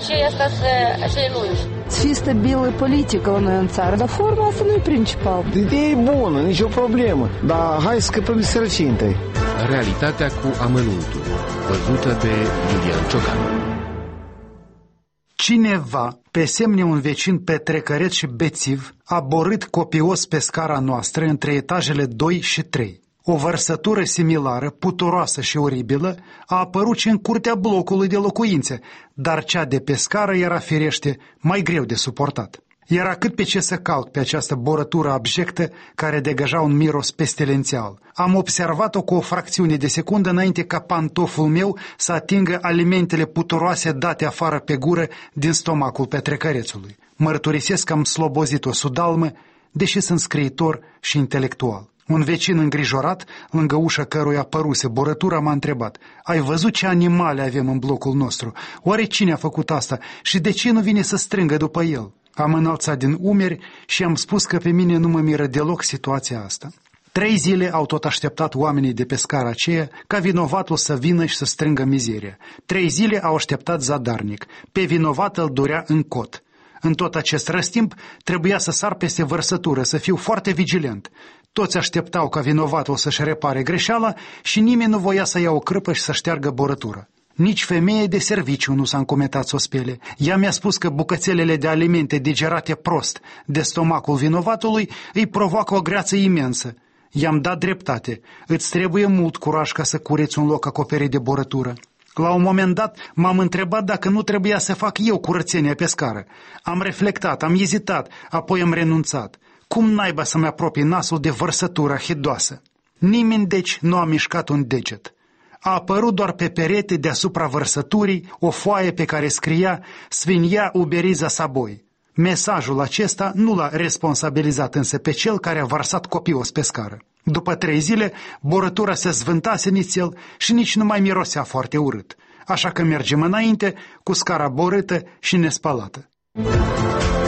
aceea asta să renunți. Să fie stabilă politică la noi în țară, dar forma asta nu e principal. Ideea e bună, nicio problemă, dar hai să scăpăm de sărăcie întâi. Realitatea cu amănuntul, văzută de Iulian Ciocan. Cineva, pe semne un vecin petrecăreț și bețiv, a borât copios pe scara noastră între etajele 2 și 3. O vărsătură similară, puturoasă și oribilă, a apărut și în curtea blocului de locuințe, dar cea de pe scară era firește mai greu de suportat. Era cât pe ce să caut pe această borătură abjectă care degaja un miros pestilențial. Am observat-o cu o fracțiune de secundă înainte ca pantoful meu să atingă alimentele puturoase date afară pe gură din stomacul petrecărețului. Mărturisesc că am slobozit o sudalmă, deși sunt scriitor și intelectual. Un vecin îngrijorat, lângă ușa căruia păruse borătura, m-a întrebat: ai văzut ce animale avem în blocul nostru? Oare cine a făcut asta și de ce nu vine să strângă după el? Am înălțat din umeri și am spus că pe mine nu mă miră deloc situația asta. 3 zile au tot așteptat oamenii de pe scara aceea ca vinovatul să vină și să strângă mizeria. 3 zile au așteptat zadarnic. Pe vinovat îl durea în cot. În tot acest răstimp trebuia să sar peste vărsătură, să fiu foarte vigilent. Toți așteptau ca vinovatul să-și repare greșeala și nimeni nu voia să ia o crâpă și să șteargă borătura. Nici femeie de serviciu nu s-a încumetat să o spele. Ea mi-a spus că bucățelele de alimente digerate prost de stomacul vinovatului îi provoacă o greață imensă. I-am dat dreptate. Îți trebuie mult curaj ca să cureți un loc acoperit de borătură. La un moment dat m-am întrebat dacă nu trebuia să fac eu curățenia pe scară. Am reflectat, am ezitat, apoi am renunțat. Cum naiba să-mi apropii nasul de vărsătura hidoasă? Nimeni deci nu a mișcat un deget. A apărut doar pe perete deasupra vărsăturii o foaie pe care scria "Svinia uberiza saboi". Mesajul acesta nu l-a responsabilizat însă pe cel care a varsat copios pe scară. După 3 zile, borătura se zvântase nițel și nici nu mai mirosea foarte urât. Așa că mergem înainte cu scara borâtă și nespălată.